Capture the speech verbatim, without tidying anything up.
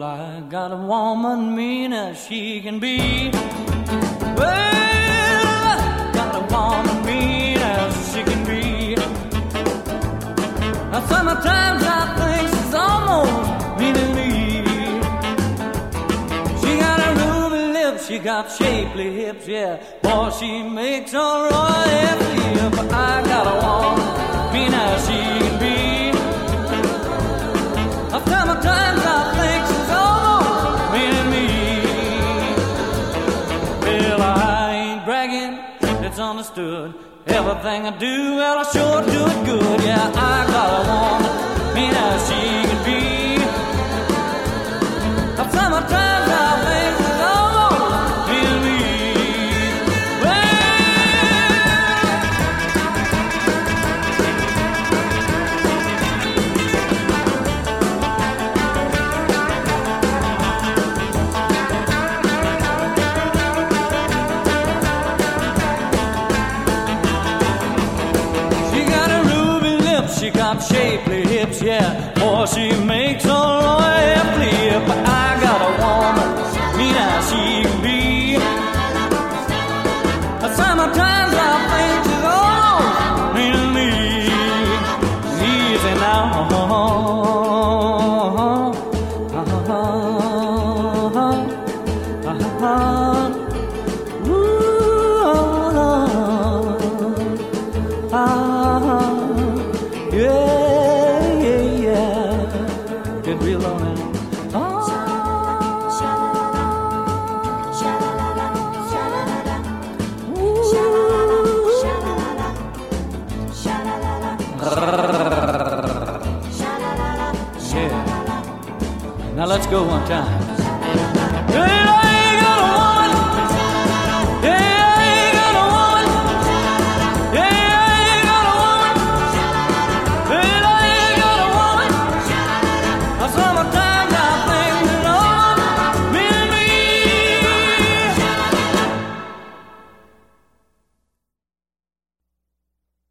Well, I got a woman mean as she can be. Well, I got a woman mean as she can be. Now sometimes I think she's almost mean to me. She got a ruby lips, she got shapely hips, yeah. Boy, she makes a royal flip. I got a woman mean as she can be. Sometimes I think she's almost mean to me. Well, I ain't bragging, it's understood. Everything I do, well, I sure do it good. Yeah, I got a woman mean as she can be. Sometimes I think she's almost mean to me. She got shapely hips, yeah. Boy, she makes a royal flip. But I got a woman mean as she can be. Sometimes I think she's almost mean to me. Easy now. Yeah, yeah, yeah. Get real low now. Oh. Yeah. Now let's go one time.